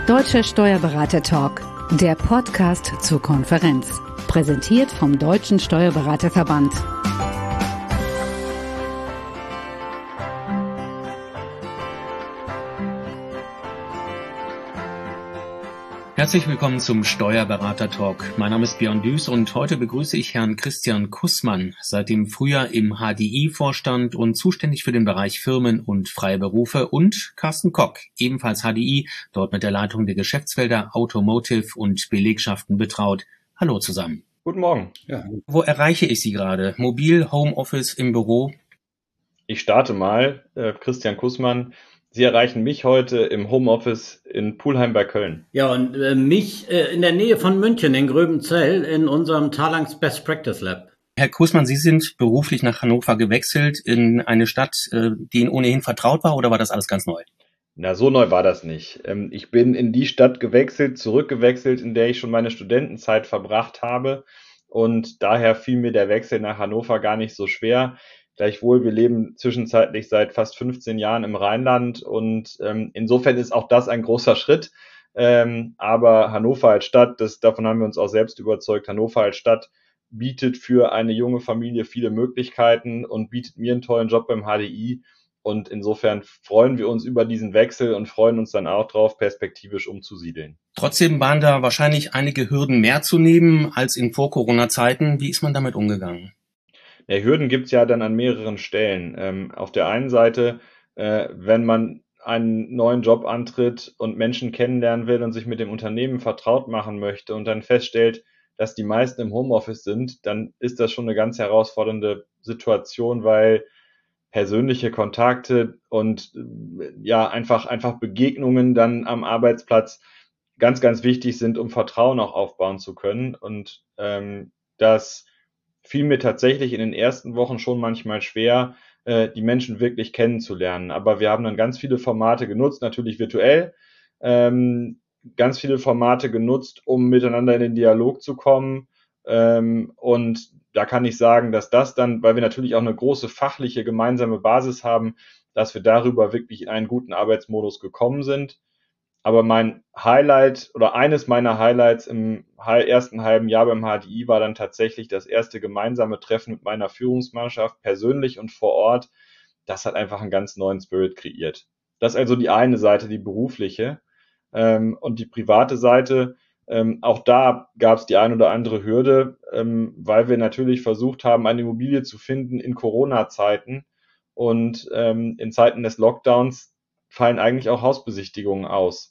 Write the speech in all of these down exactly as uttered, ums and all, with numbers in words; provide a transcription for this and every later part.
Deutscher Steuerberater Talk, der Podcast zur Konferenz. Präsentiert vom Deutschen Steuerberaterverband. Herzlich willkommen zum Steuerberater Talk. Mein Name ist Björn Düß und heute begrüße ich Herrn Christian Kussmann, seit dem Frühjahr im H D I-Vorstand und zuständig für den Bereich Firmen und freie Berufe, und Carsten Kock, ebenfalls H D I, dort mit der Leitung der Geschäftsfelder Automotive und Belegschaften betraut. Hallo zusammen. Guten Morgen. Ja. Wo erreiche ich Sie gerade? Mobil, Homeoffice, im Büro? Ich starte mal. Äh, Christian Kussmann. Sie erreichen mich heute im Homeoffice in Pulheim bei Köln. Ja, und äh, mich äh, in der Nähe von München, in Gröbenzell, in unserem Talangs Best Practice Lab. Herr Kussmann, Sie sind beruflich nach Hannover gewechselt, in eine Stadt, äh, die Ihnen ohnehin vertraut war, oder war das alles ganz neu? Na, so neu war das nicht. Ähm, ich bin in die Stadt gewechselt, zurückgewechselt, in der ich schon meine Studentenzeit verbracht habe. Und daher fiel mir der Wechsel nach Hannover gar nicht so schwer. Gleichwohl, wir leben zwischenzeitlich seit fast fünfzehn Jahren im Rheinland und ähm, insofern ist auch das ein großer Schritt. Ähm, aber Hannover als Stadt, das, davon haben wir uns auch selbst überzeugt, Hannover als Stadt bietet für eine junge Familie viele Möglichkeiten und bietet mir einen tollen Job beim H D I. Und insofern freuen wir uns über diesen Wechsel und freuen uns dann auch drauf, perspektivisch umzusiedeln. Trotzdem waren da wahrscheinlich einige Hürden mehr zu nehmen als in Vor-Corona-Zeiten. Wie ist man damit umgegangen? Ja, Hürden gibt's ja dann an mehreren Stellen. Ähm, auf der einen Seite, äh, wenn man einen neuen Job antritt und Menschen kennenlernen will und sich mit dem Unternehmen vertraut machen möchte und dann feststellt, dass die meisten im Homeoffice sind, dann ist das schon eine ganz herausfordernde Situation, weil persönliche Kontakte und äh, ja einfach einfach Begegnungen dann am Arbeitsplatz ganz, ganz wichtig sind, um Vertrauen auch aufbauen zu können. Und ähm, das fiel mir tatsächlich in den ersten Wochen schon manchmal schwer, äh, die Menschen wirklich kennenzulernen. Aber wir haben dann ganz viele Formate genutzt, natürlich virtuell, ähm, ganz viele Formate genutzt, um miteinander in den Dialog zu kommen. Ähm, und da kann ich sagen, dass das dann, weil wir natürlich auch eine große fachliche gemeinsame Basis haben, dass wir darüber wirklich in einen guten Arbeitsmodus gekommen sind. Aber mein Highlight oder eines meiner Highlights im ersten halben Jahr beim H D I war dann tatsächlich das erste gemeinsame Treffen mit meiner Führungsmannschaft, persönlich und vor Ort. Das hat einfach einen ganz neuen Spirit kreiert. Das ist also die eine Seite, die berufliche. Und die private Seite, auch da gab es die ein oder andere Hürde, weil wir natürlich versucht haben, eine Immobilie zu finden in Corona-Zeiten. Und in Zeiten des Lockdowns fallen eigentlich auch Hausbesichtigungen aus.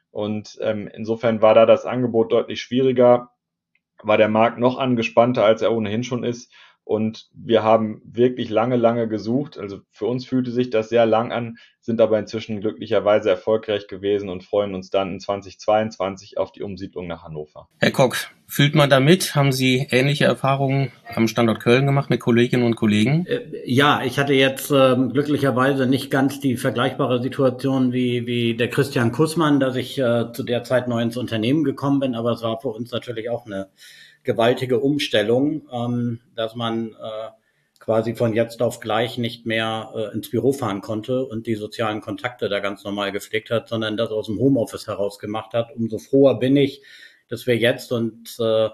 Und ähm, insofern war da das Angebot deutlich schwieriger, war der Markt noch angespannter, als er ohnehin schon ist. Und wir haben wirklich lange, lange gesucht. Also für uns fühlte sich das sehr lang an, sind aber inzwischen glücklicherweise erfolgreich gewesen und freuen uns dann in zweitausendzweiundzwanzig auf die Umsiedlung nach Hannover. Herr Kock, fühlt man damit? Haben Sie ähnliche Erfahrungen am Standort Köln gemacht mit Kolleginnen und Kollegen? Ja, ich hatte jetzt äh, glücklicherweise nicht ganz die vergleichbare Situation wie wie der Christian Kussmann, dass ich äh, zu der Zeit neu ins Unternehmen gekommen bin, aber es war für uns natürlich auch eine gewaltige Umstellung, ähm, dass man äh, quasi von jetzt auf gleich nicht mehr äh, ins Büro fahren konnte und die sozialen Kontakte da ganz normal gepflegt hat, sondern das aus dem Homeoffice heraus gemacht hat. Umso froher bin ich, dass wir jetzt, und äh,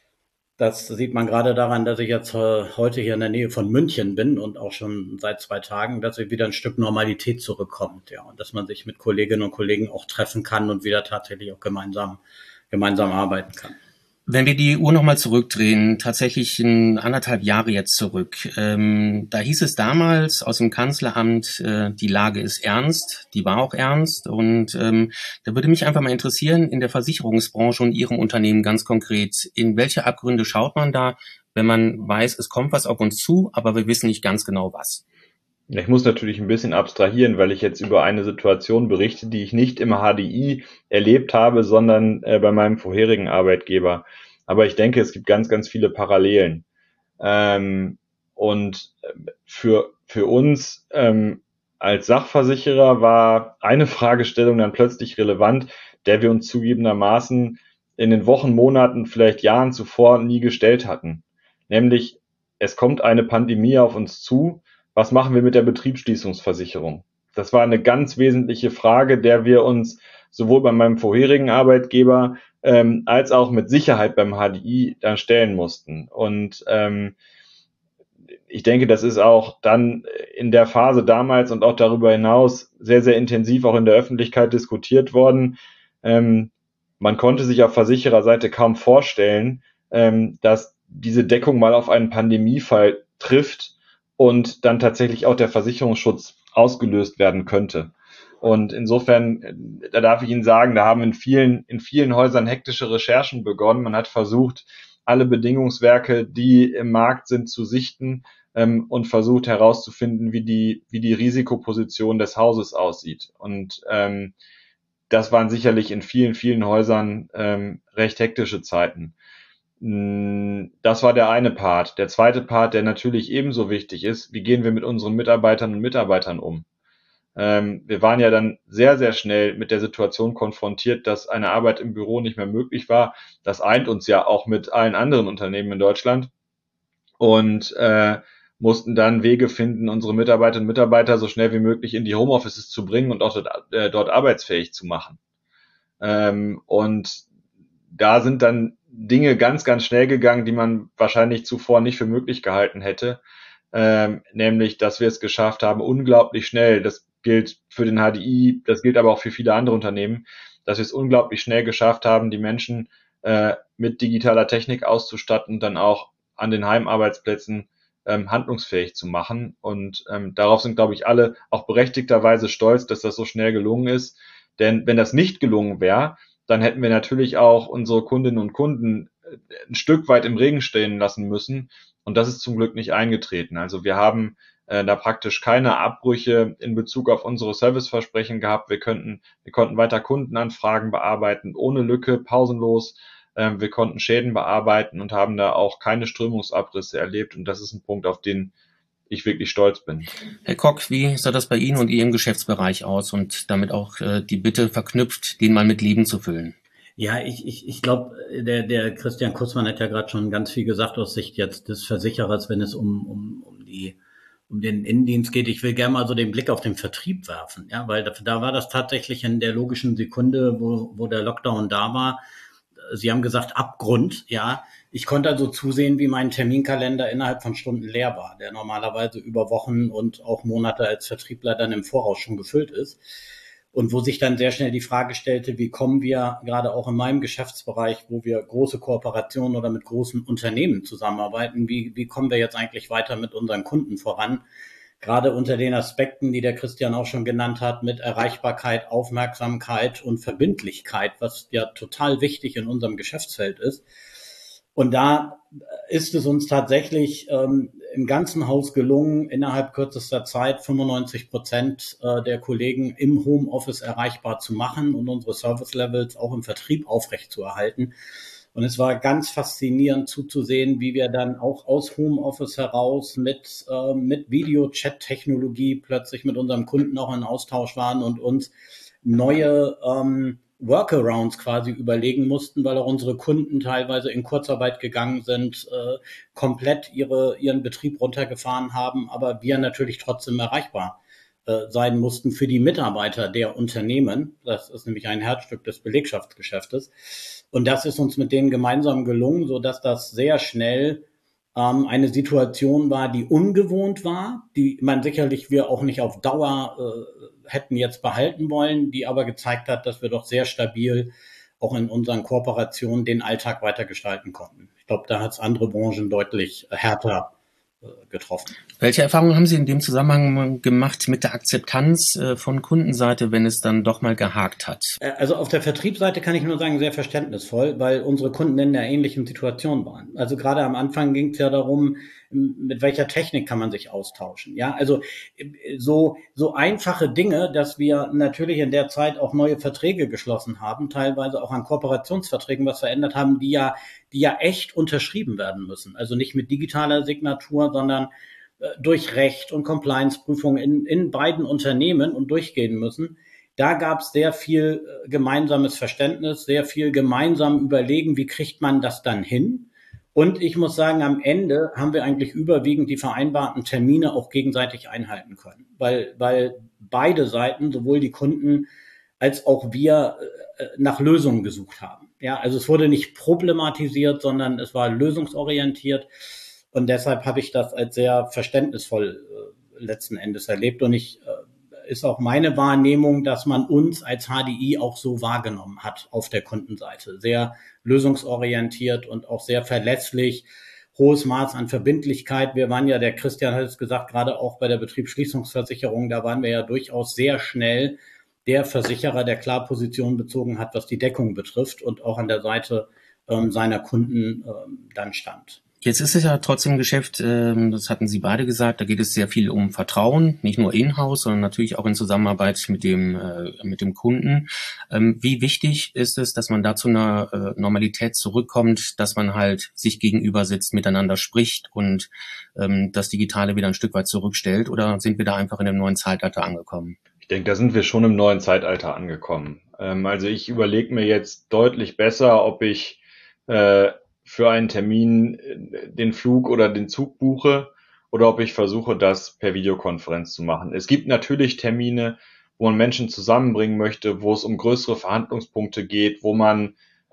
das sieht man gerade daran, dass ich jetzt äh, heute hier in der Nähe von München bin und auch schon seit zwei Tagen, dass wieder ein Stück Normalität zurückkommt, ja, und dass man sich mit Kolleginnen und Kollegen auch treffen kann und wieder tatsächlich auch gemeinsam gemeinsam arbeiten kann. Wenn wir die Uhr nochmal zurückdrehen, tatsächlich in anderthalb Jahre jetzt zurück, ähm, da hieß es damals aus dem Kanzleramt, äh, die Lage ist ernst, die war auch ernst, und ähm, da würde mich einfach mal interessieren, in der Versicherungsbranche und Ihrem Unternehmen ganz konkret, in welche Abgründe schaut man da, wenn man weiß, es kommt was auf uns zu, aber wir wissen nicht ganz genau was? Ich muss natürlich ein bisschen abstrahieren, weil ich jetzt über eine Situation berichte, die ich nicht im H D I erlebt habe, sondern äh, bei meinem vorherigen Arbeitgeber. Aber ich denke, es gibt ganz, ganz viele Parallelen. Ähm, und für, für uns ähm, als Sachversicherer war eine Fragestellung dann plötzlich relevant, der wir uns zugegebenermaßen in den Wochen, Monaten, vielleicht Jahren zuvor nie gestellt hatten. Nämlich, es kommt eine Pandemie auf uns zu. Was machen wir mit der Betriebsschließungsversicherung? Das war eine ganz wesentliche Frage, der wir uns sowohl bei meinem vorherigen Arbeitgeber ähm, als auch mit Sicherheit beim H D I dann stellen mussten. Und ähm, ich denke, das ist auch dann in der Phase damals und auch darüber hinaus sehr, sehr intensiv auch in der Öffentlichkeit diskutiert worden. Ähm, man konnte sich auf Versichererseite kaum vorstellen, ähm, dass diese Deckung mal auf einen Pandemiefall trifft und dann tatsächlich auch der Versicherungsschutz ausgelöst werden könnte. Und insofern, da darf ich Ihnen sagen, da haben in vielen, in vielen Häusern hektische Recherchen begonnen. Man hat versucht, alle Bedingungswerke, die im Markt sind, zu sichten ähm, und versucht herauszufinden, wie die, wie die Risikoposition des Hauses aussieht. Und ähm, das waren sicherlich in vielen, vielen Häusern ähm, recht hektische Zeiten. Das war der eine Part. Der zweite Part, der natürlich ebenso wichtig ist, wie gehen wir mit unseren Mitarbeitern und Mitarbeitern um? Ähm, wir waren ja dann sehr, sehr schnell mit der Situation konfrontiert, dass eine Arbeit im Büro nicht mehr möglich war. Das eint uns ja auch mit allen anderen Unternehmen in Deutschland und äh, mussten dann Wege finden, unsere Mitarbeiterinnen und Mitarbeiter so schnell wie möglich in die Homeoffices zu bringen und auch dort, äh, dort arbeitsfähig zu machen. Ähm, und da sind dann Dinge ganz, ganz schnell gegangen, die man wahrscheinlich zuvor nicht für möglich gehalten hätte. Ähm, nämlich, dass wir es geschafft haben, unglaublich schnell, das gilt für den H D I, das gilt aber auch für viele andere Unternehmen, dass wir es unglaublich schnell geschafft haben, die Menschen äh, mit digitaler Technik auszustatten und dann auch an den Heimarbeitsplätzen ähm, handlungsfähig zu machen. Und ähm, darauf sind, glaube ich, alle auch berechtigterweise stolz, dass das so schnell gelungen ist. Denn wenn das nicht gelungen wäre, dann hätten wir natürlich auch unsere Kundinnen und Kunden ein Stück weit im Regen stehen lassen müssen. Und das ist zum Glück nicht eingetreten. Also wir haben äh, da praktisch keine Abbrüche in Bezug auf unsere Serviceversprechen gehabt. Wir könnten, wir konnten weiter Kundenanfragen bearbeiten, ohne Lücke, pausenlos. Ähm, wir konnten Schäden bearbeiten und haben da auch keine Strömungsabrisse erlebt. Und das ist ein Punkt, auf den ich wirklich stolz bin. Herr Kock, wie sah das bei Ihnen und Ihrem Geschäftsbereich aus und damit auch äh, die Bitte verknüpft, den mal mit Leben zu füllen? Ja, ich, ich, ich glaube, der, der Christian Kutzmann hat ja gerade schon ganz viel gesagt aus Sicht jetzt des Versicherers, wenn es um, um, um die, um den Innendienst geht. Ich will gerne mal so den Blick auf den Vertrieb werfen, ja, weil da, da war das tatsächlich in der logischen Sekunde, wo, wo der Lockdown da war. Sie haben gesagt, Abgrund, ja. Ich konnte also zusehen, wie mein Terminkalender innerhalb von Stunden leer war, der normalerweise über Wochen und auch Monate als Vertriebler dann im Voraus schon gefüllt ist. Und wo sich dann sehr schnell die Frage stellte, wie kommen wir gerade auch in meinem Geschäftsbereich, wo wir große Kooperationen oder mit großen Unternehmen zusammenarbeiten, wie, wie kommen wir jetzt eigentlich weiter mit unseren Kunden voran? Gerade unter den Aspekten, die der Christian auch schon genannt hat, mit Erreichbarkeit, Aufmerksamkeit und Verbindlichkeit, was ja total wichtig in unserem Geschäftsfeld ist. Und da ist es uns tatsächlich ähm, im ganzen Haus gelungen, innerhalb kürzester Zeit fünfundneunzig Prozent äh, der Kollegen im Homeoffice erreichbar zu machen und unsere Service-Levels auch im Vertrieb aufrechtzuerhalten. Und es war ganz faszinierend zuzusehen, wie wir dann auch aus Homeoffice heraus mit, äh, mit Video-Chat-Technologie plötzlich mit unserem Kunden auch in Austausch waren und uns neue ähm, Workarounds quasi überlegen mussten, weil auch unsere Kunden teilweise in Kurzarbeit gegangen sind, äh, komplett ihre, ihren Betrieb runtergefahren haben, aber wir natürlich trotzdem erreichbar äh, sein mussten für die Mitarbeiter der Unternehmen. Das ist nämlich ein Herzstück des Belegschaftsgeschäftes. Und das ist uns mit denen gemeinsam gelungen, so dass das sehr schnell ähm, eine Situation war, die ungewohnt war, die man sicherlich wir auch nicht auf Dauer äh, hätten jetzt behalten wollen, die aber gezeigt hat, dass wir doch sehr stabil auch in unseren Kooperationen den Alltag weitergestalten konnten. Ich glaube, da hat es andere Branchen deutlich härter äh, getroffen. Welche Erfahrungen haben Sie in dem Zusammenhang gemacht mit der Akzeptanz äh, von Kundenseite, wenn es dann doch mal gehakt hat? Also auf der Vertriebsseite kann ich nur sagen, sehr verständnisvoll, weil unsere Kunden in einer ähnlichen Situation waren. Also gerade am Anfang ging es ja darum, mit welcher Technik kann man sich austauschen. Ja, also so, so einfache Dinge, dass wir natürlich in der Zeit auch neue Verträge geschlossen haben, teilweise auch an Kooperationsverträgen was verändert haben, die ja, die ja echt unterschrieben werden müssen. Also nicht mit digitaler Signatur, sondern durch Recht und Compliance-Prüfungen in, in beiden Unternehmen und durchgehen müssen. Da gab es sehr viel gemeinsames Verständnis, sehr viel gemeinsam überlegen, wie kriegt man das dann hin? Und ich muss sagen, am Ende haben wir eigentlich überwiegend die vereinbarten Termine auch gegenseitig einhalten können, weil, weil beide Seiten, sowohl die Kunden als auch wir äh, nach Lösungen gesucht haben. Ja, also es wurde nicht problematisiert, sondern es war lösungsorientiert. Und deshalb habe ich das als sehr verständnisvoll äh, letzten Endes erlebt. Und ich äh, ist auch meine Wahrnehmung, dass man uns als H D I auch so wahrgenommen hat auf der Kundenseite. Sehr lösungsorientiert und auch sehr verlässlich. Hohes Maß an Verbindlichkeit. Wir waren ja, der Christian hat es gesagt, gerade auch bei der Betriebsschließungsversicherung, da waren wir ja durchaus sehr schnell der Versicherer, der klar Position bezogen hat, was die Deckung betrifft und auch an der Seite ähm, seiner Kunden ähm, dann stand. Jetzt ist es ja trotzdem ein Geschäft, ähm, das hatten Sie beide gesagt, da geht es sehr viel um Vertrauen, nicht nur in-house, sondern natürlich auch in Zusammenarbeit mit dem äh, mit dem Kunden. Ähm, wie wichtig ist es, dass man da zu einer äh, Normalität zurückkommt, dass man halt sich gegenüber sitzt, miteinander spricht und ähm, das Digitale wieder ein Stück weit zurückstellt? Oder sind wir da einfach in einem neuen Zeitalter angekommen? Ich denke, da sind wir schon im neuen Zeitalter angekommen. Ähm, also ich überlege mir jetzt deutlich besser, ob ich äh, für einen Termin den Flug oder den Zug buche oder ob ich versuche, das per Videokonferenz zu machen. Es gibt natürlich Termine, wo man Menschen zusammenbringen möchte, wo es um größere Verhandlungspunkte geht, wo man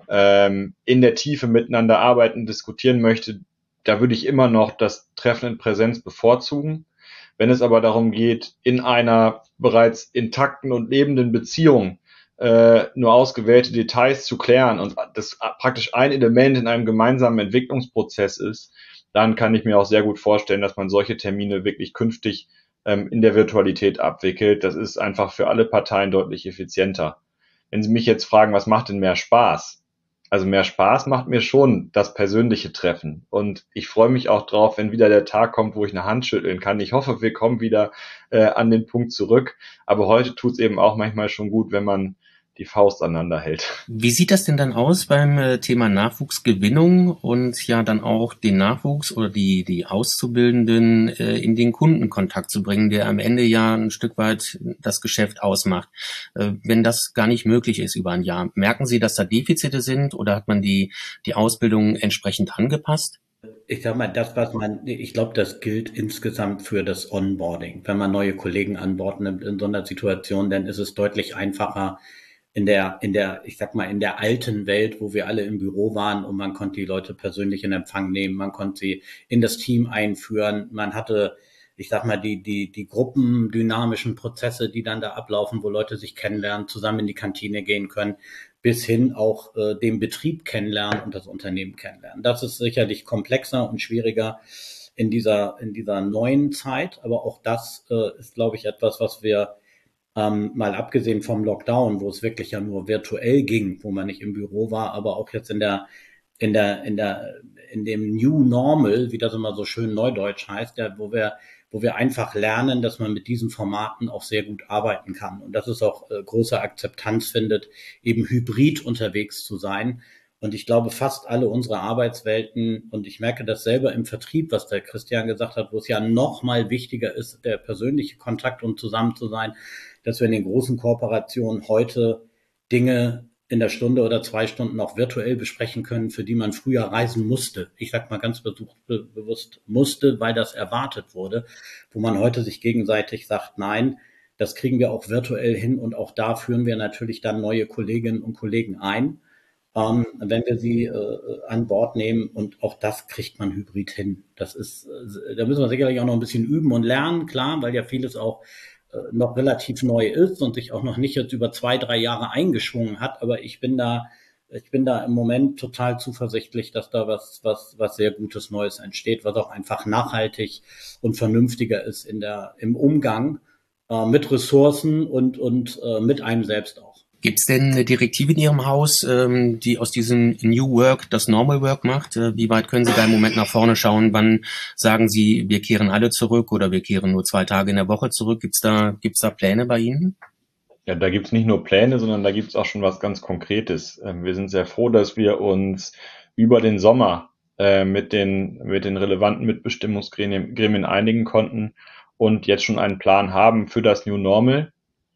ähm, in der Tiefe miteinander arbeiten, diskutieren möchte. Da würde ich immer noch das Treffen in Präsenz bevorzugen. Wenn es aber darum geht, in einer bereits intakten und lebenden Beziehung äh, nur ausgewählte Details zu klären und das praktisch ein Element in einem gemeinsamen Entwicklungsprozess ist, dann kann ich mir auch sehr gut vorstellen, dass man solche Termine wirklich künftig ähm, in der Virtualität abwickelt. Das ist einfach für alle Parteien deutlich effizienter. Wenn Sie mich jetzt fragen, was macht denn mehr Spaß? Also mehr Spaß macht mir schon das persönliche Treffen. Und ich freue mich auch drauf, wenn wieder der Tag kommt, wo ich eine Hand schütteln kann. Ich hoffe, wir kommen wieder äh, an den Punkt zurück. Aber heute tut es eben auch manchmal schon gut, wenn man die Faust aneinander hält. Wie sieht das denn dann aus beim äh, Thema Nachwuchsgewinnung und ja dann auch den Nachwuchs oder die die Auszubildenden äh, in den Kundenkontakt zu bringen, der am Ende ja ein Stück weit das Geschäft ausmacht? Äh, wenn das gar nicht möglich ist über ein Jahr, merken Sie, dass da Defizite sind oder hat man die die Ausbildung entsprechend angepasst? Ich sag mal, das, was man, ich glaube, das gilt insgesamt für das Onboarding. Wenn man neue Kollegen an Bord nimmt in so einer Situation, dann ist es deutlich einfacher, in der, in der, ich sag mal, in der alten Welt, wo wir alle im Büro waren und man konnte die Leute persönlich in Empfang nehmen, man konnte sie in das Team einführen, man hatte, ich sag mal, die, die, die gruppendynamischen Prozesse, die dann da ablaufen, wo Leute sich kennenlernen, zusammen in die Kantine gehen können, bis hin auch äh, den Betrieb kennenlernen und das Unternehmen kennenlernen. Das ist sicherlich komplexer und schwieriger in dieser, in dieser neuen Zeit, aber auch das äh, ist, glaube ich, etwas, was wir Ähm, mal abgesehen vom Lockdown, wo es wirklich ja nur virtuell ging, wo man nicht im Büro war, aber auch jetzt in der, in der, in der, in dem New Normal, wie das immer so schön neudeutsch heißt, ja, wo wir, wo wir einfach lernen, dass man mit diesen Formaten auch sehr gut arbeiten kann und dass es auch äh, große Akzeptanz findet, eben hybrid unterwegs zu sein. Und ich glaube, fast alle unsere Arbeitswelten, und ich merke das selber im Vertrieb, was der Christian gesagt hat, wo es ja noch mal wichtiger ist, der persönliche Kontakt und zusammen zu sein, dass wir in den großen Kooperationen heute Dinge in der Stunde oder zwei Stunden auch virtuell besprechen können, für die man früher reisen musste. Ich sag mal ganz bewusst musste, weil das erwartet wurde, wo man heute sich gegenseitig sagt, nein, das kriegen wir auch virtuell hin und auch da führen wir natürlich dann neue Kolleginnen und Kollegen ein, ähm, wenn wir sie äh, an Bord nehmen und auch das kriegt man hybrid hin. Das ist, äh, da müssen wir sicherlich auch noch ein bisschen üben und lernen, klar, weil ja vieles auch noch relativ neu ist und sich auch noch nicht jetzt über zwei, drei Jahre eingeschwungen hat. Aber ich bin da, ich bin da im Moment total zuversichtlich, dass da was, was, was sehr Gutes Neues entsteht, was auch einfach nachhaltig und vernünftiger ist in der, im Umgang äh, mit Ressourcen und, und äh, mit einem selbst auch. Gibt es denn eine Direktive in Ihrem Haus, ähm, die aus diesem New Work das Normal Work macht? Äh, wie weit können Sie da im Moment nach vorne schauen? Wann sagen Sie, wir kehren alle zurück oder wir kehren nur zwei Tage in der Woche zurück? Gibt's da, gibt's da Pläne bei Ihnen? Ja, da gibt's nicht nur Pläne, sondern da gibt's auch schon was ganz Konkretes. Ähm, wir sind sehr froh, dass wir uns über den Sommer äh, mit den, mit den relevanten Mitbestimmungsgremien Gremien einigen konnten und jetzt schon einen Plan haben für das New Normal.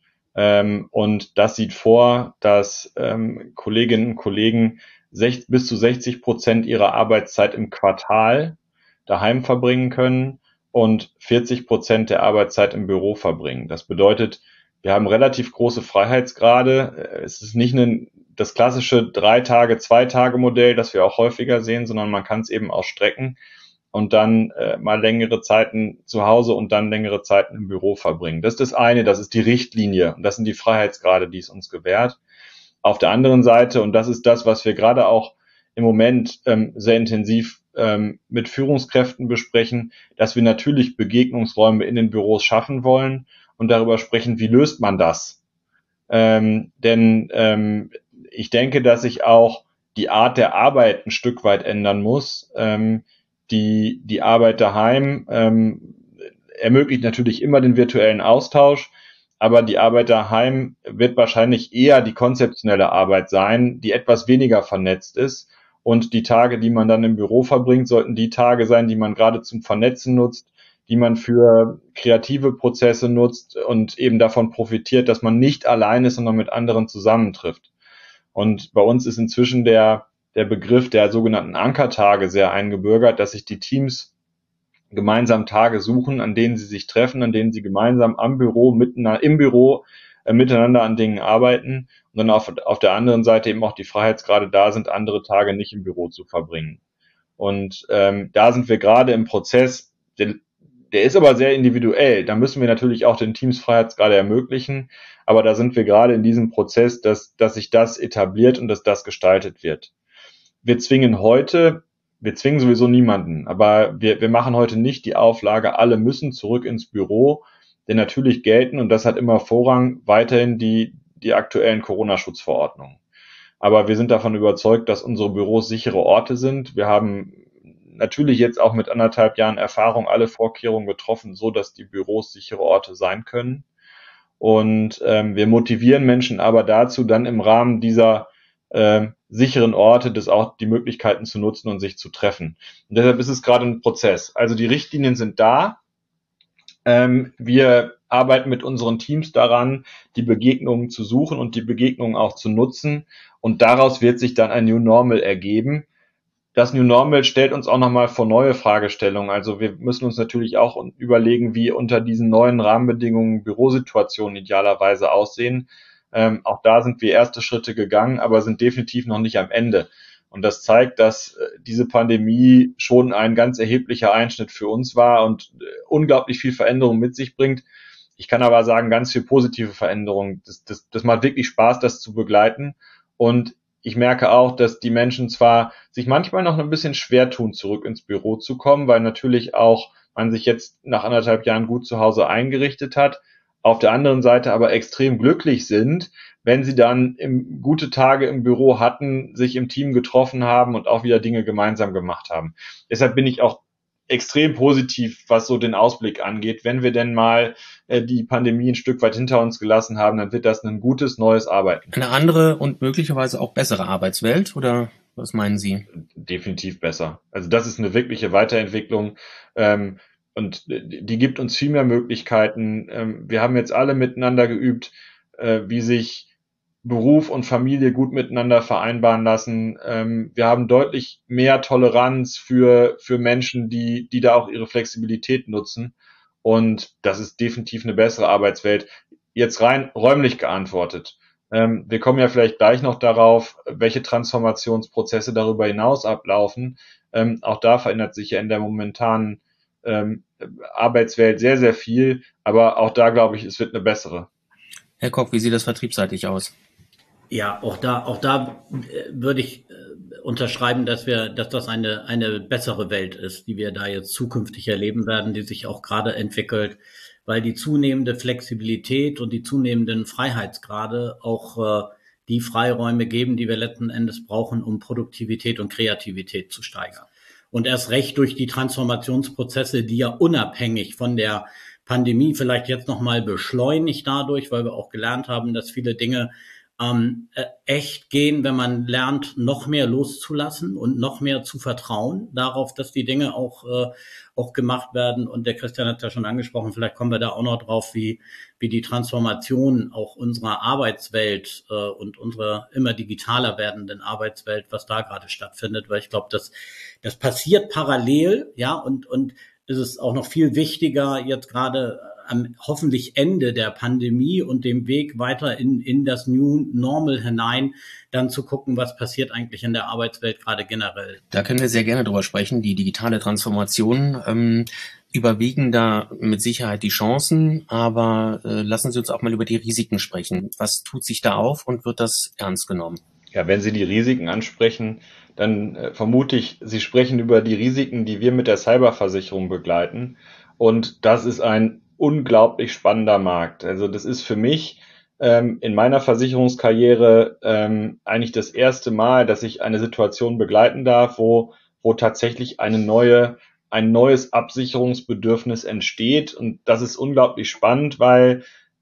Ähm, und das sieht vor, dass ähm, Kolleginnen und Kollegen sech, bis zu sechzig Prozent ihrer Arbeitszeit im Quartal daheim verbringen können und vierzig Prozent der Arbeitszeit im Büro verbringen. Das bedeutet, wir haben relativ große Freiheitsgrade. Es ist nicht ein, das klassische drei Tage, zwei Tage Modell, das wir auch häufiger sehen, sondern man kann es eben auch strecken und dann äh, mal längere Zeiten zu Hause und dann längere Zeiten im Büro verbringen. Das ist das eine, das ist die Richtlinie und das sind die Freiheitsgrade, die es uns gewährt. Auf der anderen Seite, und das ist das, was wir gerade auch im Moment ähm, sehr intensiv ähm, mit Führungskräften besprechen, dass wir natürlich Begegnungsräume in den Büros schaffen wollen und darüber sprechen, wie löst man das? Ähm, denn ähm, ich denke, dass sich auch die Art der Arbeit ein Stück weit ändern muss. Ähm, die, die Arbeit daheim ähm, ermöglicht natürlich immer den virtuellen Austausch, aber die Arbeit daheim wird wahrscheinlich eher die konzeptionelle Arbeit sein, die etwas weniger vernetzt ist. Und die Tage, die man dann im Büro verbringt, sollten die Tage sein, die man gerade zum Vernetzen nutzt, die man für kreative Prozesse nutzt und eben davon profitiert, dass man nicht allein ist, sondern mit anderen zusammentrifft. Und bei uns ist inzwischen der, der Begriff der sogenannten Ankertage sehr eingebürgert, dass sich die Teams gemeinsam Tage suchen, an denen sie sich treffen, an denen sie gemeinsam am Büro, miteinander, im Büro äh, miteinander an Dingen arbeiten und dann auf, auf der anderen Seite eben auch die Freiheitsgrade da sind, andere Tage nicht im Büro zu verbringen. Und ähm, da sind wir gerade im Prozess, der, der ist aber sehr individuell. Da müssen wir natürlich auch den Teams Freiheitsgrade ermöglichen, aber da sind wir gerade in diesem Prozess, dass, dass sich das etabliert und dass das gestaltet wird. Wir zwingen heute, wir zwingen sowieso niemanden, aber wir, wir machen heute nicht die Auflage, alle müssen zurück ins Büro, denn natürlich gelten, und das hat immer Vorrang, weiterhin die, die aktuellen Corona-Schutzverordnungen. Aber wir sind davon überzeugt, dass unsere Büros sichere Orte sind. Wir haben natürlich jetzt auch mit anderthalb Jahren Erfahrung alle Vorkehrungen getroffen, so dass die Büros sichere Orte sein können. Und ähm, wir motivieren Menschen aber dazu, dann im Rahmen dieser äh, sicheren Orte das auch die Möglichkeiten zu nutzen und sich zu treffen. Und deshalb ist es gerade ein Prozess. Also die Richtlinien sind da. Ähm, wir arbeiten mit unseren Teams daran, die Begegnungen zu suchen und die Begegnungen auch zu nutzen. Und daraus wird sich dann ein New Normal ergeben. Das New Normal stellt uns auch nochmal vor neue Fragestellungen. Also wir müssen uns natürlich auch überlegen, wie unter diesen neuen Rahmenbedingungen Bürosituationen idealerweise aussehen. Ähm, auch da sind wir erste Schritte gegangen, aber sind definitiv noch nicht am Ende. Und das zeigt, dass äh, diese Pandemie schon ein ganz erheblicher Einschnitt für uns war und äh, unglaublich viel Veränderung mit sich bringt. Ich kann aber sagen, ganz viel positive Veränderungen. Das, das, das macht wirklich Spaß, das zu begleiten. Und ich merke auch, dass die Menschen zwar sich manchmal noch ein bisschen schwer tun, zurück ins Büro zu kommen, weil natürlich auch man sich jetzt nach anderthalb Jahren gut zu Hause eingerichtet hat, auf der anderen Seite aber extrem glücklich sind, wenn sie dann im, gute Tage im Büro hatten, sich im Team getroffen haben und auch wieder Dinge gemeinsam gemacht haben. Deshalb bin ich auch extrem positiv, was so den Ausblick angeht. Wenn wir denn mal äh, die Pandemie ein Stück weit hinter uns gelassen haben, dann wird das ein gutes, neues Arbeiten. Eine andere und möglicherweise auch bessere Arbeitswelt, oder was meinen Sie? Definitiv besser. Also das ist eine wirkliche Weiterentwicklung. Ähm, Und die gibt uns viel mehr Möglichkeiten. Wir haben jetzt alle miteinander geübt, wie sich Beruf und Familie gut miteinander vereinbaren lassen. Wir haben deutlich mehr Toleranz für, für Menschen, die, die da auch ihre Flexibilität nutzen. Und das ist definitiv eine bessere Arbeitswelt. Jetzt rein räumlich geantwortet. Wir kommen ja vielleicht gleich noch darauf, welche Transformationsprozesse darüber hinaus ablaufen. Auch da verändert sich ja in der momentanen Ähm, Arbeitswelt sehr, sehr viel, aber auch da glaube ich, es wird eine bessere. Herr Koch, wie sieht das vertriebsseitig aus? Ja, auch da, auch da äh, würde ich äh, unterschreiben, dass wir, dass das eine, eine bessere Welt ist, die wir da jetzt zukünftig erleben werden, die sich auch gerade entwickelt, weil die zunehmende Flexibilität und die zunehmenden Freiheitsgrade auch äh, die Freiräume geben, die wir letzten Endes brauchen, um Produktivität und Kreativität zu steigern. Und erst recht durch die Transformationsprozesse, die ja unabhängig von der Pandemie vielleicht jetzt nochmal beschleunigt dadurch, weil wir auch gelernt haben, dass viele Dinge ähm, echt gehen, wenn man lernt, noch mehr loszulassen und noch mehr zu vertrauen darauf, dass die Dinge auch äh, auch gemacht werden. Und der Christian hat es ja schon angesprochen, vielleicht kommen wir da auch noch drauf, wie wie die Transformation auch unserer Arbeitswelt äh, und unserer immer digitaler werdenden Arbeitswelt, was da gerade stattfindet, weil ich glaube, das das passiert parallel, ja, und und es ist auch noch viel wichtiger, jetzt gerade am hoffentlich Ende der Pandemie und dem Weg weiter in, in das New Normal hinein, dann zu gucken, was passiert eigentlich in der Arbeitswelt gerade generell. Da können wir sehr gerne drüber sprechen, die digitale Transformation. Ähm, überwiegen da mit Sicherheit die Chancen, aber äh, lassen Sie uns auch mal über die Risiken sprechen. Was tut sich da auf und wird das ernst genommen? Ja, wenn Sie die Risiken ansprechen, dann äh, vermute ich, Sie sprechen über die Risiken, die wir mit der Cyberversicherung begleiten. Und das ist ein unglaublich spannender Markt. Also das ist für mich ähm, in meiner Versicherungskarriere ähm, eigentlich das erste Mal, dass ich eine Situation begleiten darf, wo, wo tatsächlich eine neue, ein neues Absicherungsbedürfnis entsteht. Und das ist unglaublich spannend, weil,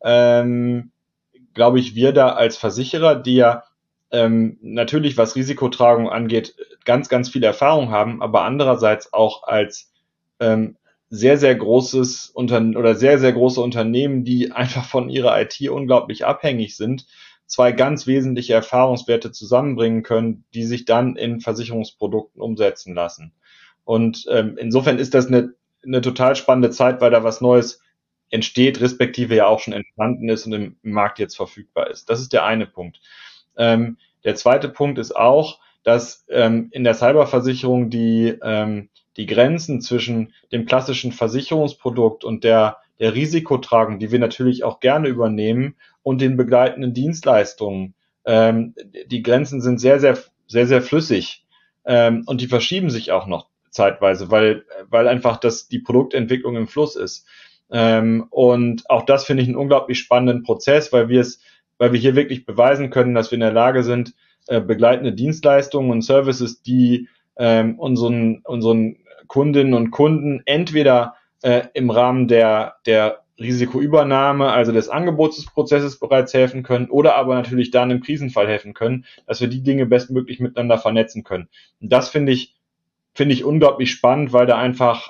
ähm, glaube ich, wir da als Versicherer, die ja ähm, natürlich, was Risikotragung angeht, ganz, ganz viel Erfahrung haben, aber andererseits auch als ähm, sehr, sehr großes Unternehmen oder sehr, sehr große Unternehmen, die einfach von ihrer I T unglaublich abhängig sind, zwei ganz wesentliche Erfahrungswerte zusammenbringen können, die sich dann in Versicherungsprodukten umsetzen lassen. Und ähm, insofern ist das eine, eine total spannende Zeit, weil da was Neues entsteht, respektive ja auch schon entstanden ist und im Markt jetzt verfügbar ist. Das ist der eine Punkt. Ähm, der zweite Punkt ist auch, dass ähm, in der Cyberversicherung die ähm, die Grenzen zwischen dem klassischen Versicherungsprodukt und der der Risikotragung, die wir natürlich auch gerne übernehmen, und den begleitenden Dienstleistungen, ähm, die Grenzen sind sehr, sehr, sehr, sehr flüssig, ähm, und die verschieben sich auch noch zeitweise, weil weil einfach das die Produktentwicklung im Fluss ist. Ähm, und auch das finde ich einen unglaublich spannenden Prozess, weil wir es weil wir hier wirklich beweisen können, dass wir in der Lage sind, äh, begleitende Dienstleistungen und Services, die ähm, unseren, unseren Kundinnen und Kunden entweder äh, im Rahmen der, der Risikoübernahme, also des Angebotsprozesses bereits helfen können, oder aber natürlich dann im Krisenfall helfen können, dass wir die Dinge bestmöglich miteinander vernetzen können. Und das finde ich, finde ich unglaublich spannend, weil da einfach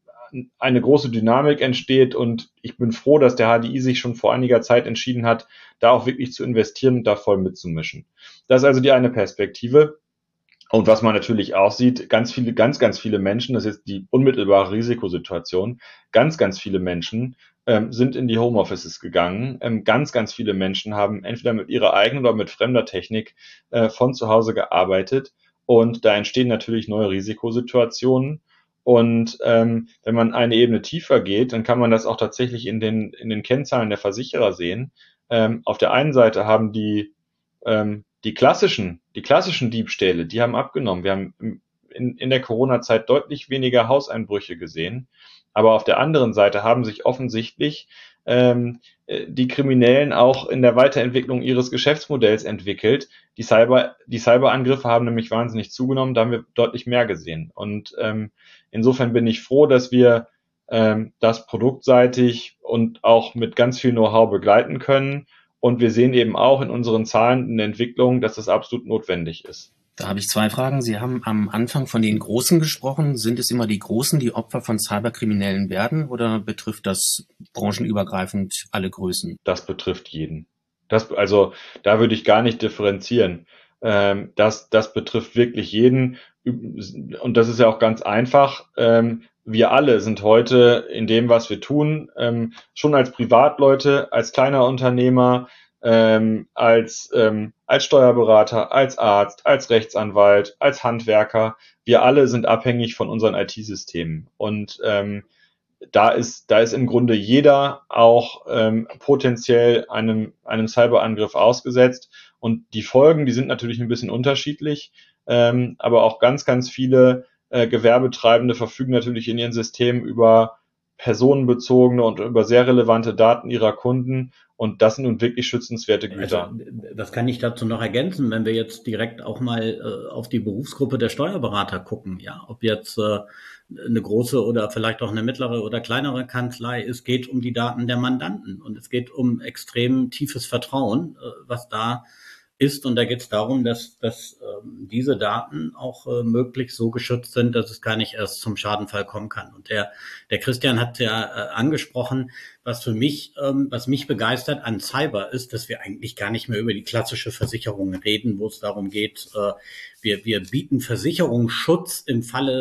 eine große Dynamik entsteht, und ich bin froh, dass der H D I sich schon vor einiger Zeit entschieden hat, da auch wirklich zu investieren und da voll mitzumischen. Das ist also die eine Perspektive. Und was man natürlich auch sieht, ganz viele, ganz, ganz viele Menschen, das ist die unmittelbare Risikosituation, ganz, ganz viele Menschen ähm, sind in die Homeoffices gegangen. Ähm, ganz, ganz viele Menschen haben entweder mit ihrer eigenen oder mit fremder Technik äh, von zu Hause gearbeitet, und da entstehen natürlich neue Risikosituationen. Und ähm, wenn man eine Ebene tiefer geht, dann kann man das auch tatsächlich in den in den Kennzahlen der Versicherer sehen. Ähm, auf der einen Seite haben die ähm, die klassischen die klassischen Diebstähle, die haben abgenommen. Wir haben in, in der Corona-Zeit deutlich weniger Hauseinbrüche gesehen, aber auf der anderen Seite haben sich offensichtlich ähm, die Kriminellen auch in der Weiterentwicklung ihres Geschäftsmodells entwickelt. Die Cyber, die Cyberangriffe haben nämlich wahnsinnig zugenommen, da haben wir deutlich mehr gesehen. Und ähm, insofern bin ich froh, dass wir ähm, das produktseitig und auch mit ganz viel Know-how begleiten können. Und wir sehen eben auch in unseren Zahlen in der Entwicklung, dass das absolut notwendig ist. Da habe ich zwei Fragen. Sie haben am Anfang von den Großen gesprochen. Sind es immer die Großen, die Opfer von Cyberkriminellen werden, oder betrifft das branchenübergreifend alle Größen? Das betrifft jeden. Das, also da würde ich gar nicht differenzieren. Ähm, das, das betrifft wirklich jeden. Und das ist ja auch ganz einfach. Ähm, wir alle sind heute in dem, was wir tun, ähm, schon als Privatleute, als kleiner Unternehmer, Ähm, als ähm, als Steuerberater, als Arzt, als Rechtsanwalt, als Handwerker. Wir alle sind abhängig von unseren I T-Systemen, und ähm, da ist da ist im Grunde jeder auch ähm, potenziell einem einem Cyberangriff ausgesetzt, und die Folgen, die sind natürlich ein bisschen unterschiedlich, ähm, aber auch ganz ganz viele äh, Gewerbetreibende verfügen natürlich in ihren Systemen über personenbezogene und über sehr relevante Daten ihrer Kunden. Und das sind nun wirklich schützenswerte Güter. Also, das kann ich dazu noch ergänzen, wenn wir jetzt direkt auch mal äh, auf die Berufsgruppe der Steuerberater gucken. Ja, ob jetzt äh, eine große oder vielleicht auch eine mittlere oder kleinere Kanzlei, es geht um die Daten der Mandanten, und es geht um extrem tiefes Vertrauen, äh, was da ist. Und da geht es darum, dass, dass ähm, diese Daten auch äh, möglichst so geschützt sind, dass es gar nicht erst zum Schadenfall kommen kann. Und der, der Christian hat ja äh, angesprochen, was für mich, ähm, was mich begeistert an Cyber ist, dass wir eigentlich gar nicht mehr über die klassische Versicherung reden, wo es darum geht, äh, wir, wir bieten Versicherungsschutz im Falle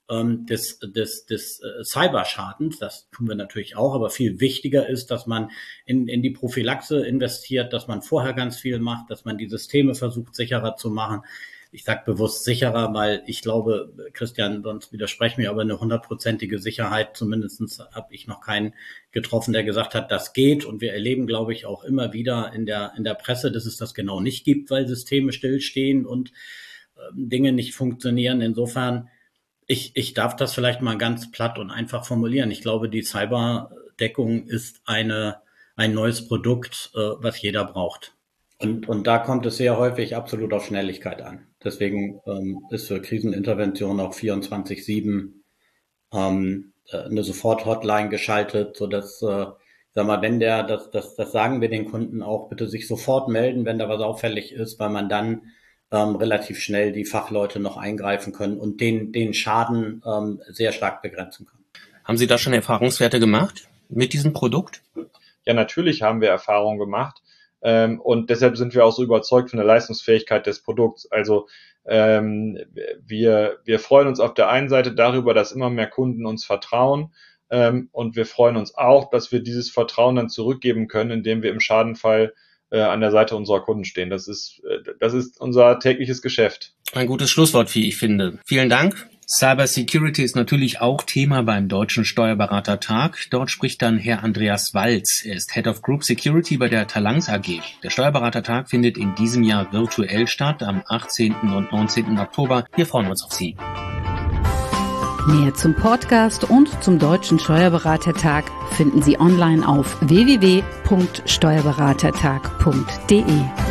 ähm, des, des, des äh, Cyberschadens. Das tun wir natürlich auch, aber viel wichtiger ist, dass man in, in die Prophylaxe investiert, dass man vorher ganz viel macht, dass man die Systeme versucht, sicherer zu machen. Ich sage bewusst sicherer, weil ich glaube, Christian, sonst widerspreche mir, aber eine hundertprozentige Sicherheit, zumindest habe ich noch keinen getroffen, der gesagt hat, das geht. Und wir erleben, glaube ich, auch immer wieder in der in der Presse, dass es das genau nicht gibt, weil Systeme stillstehen und äh, Dinge nicht funktionieren. Insofern, ich, ich darf das vielleicht mal ganz platt und einfach formulieren. Ich glaube, die Cyberdeckung ist eine ein neues Produkt, äh, was jeder braucht. Und, und da kommt es sehr häufig absolut auf Schnelligkeit an. Deswegen ähm, ist für Krisenintervention auch vierundzwanzig sieben ähm, eine Sofort-Hotline geschaltet, sodass, äh, sag mal, wenn der, das, das, das sagen wir den Kunden auch, bitte sich sofort melden, wenn da was auffällig ist, weil man dann ähm, relativ schnell die Fachleute noch eingreifen können und den, den Schaden ähm, sehr stark begrenzen können. Haben Sie da schon Erfahrungswerte gemacht mit diesem Produkt? Ja, natürlich haben wir Erfahrungen gemacht. Ähm, und deshalb sind wir auch so überzeugt von der Leistungsfähigkeit des Produkts. Also ähm, wir, wir freuen uns auf der einen Seite darüber, dass immer mehr Kunden uns vertrauen. Ähm, und wir freuen uns auch, dass wir dieses Vertrauen dann zurückgeben können, indem wir im Schadenfall äh, an der Seite unserer Kunden stehen. Das ist, äh, das ist unser tägliches Geschäft. Ein gutes Schlusswort, wie ich finde. Vielen Dank. Cybersecurity ist natürlich auch Thema beim Deutschen Steuerberatertag. Dort spricht dann Herr Andreas Walz. Er ist Head of Group Security bei der Talanx A G. Der Steuerberatertag findet in diesem Jahr virtuell statt, am achtzehnten und neunzehnten Oktober. Wir freuen uns auf Sie. Mehr zum Podcast und zum Deutschen Steuerberatertag finden Sie online auf w w w punkt steuerberatertag punkt d e.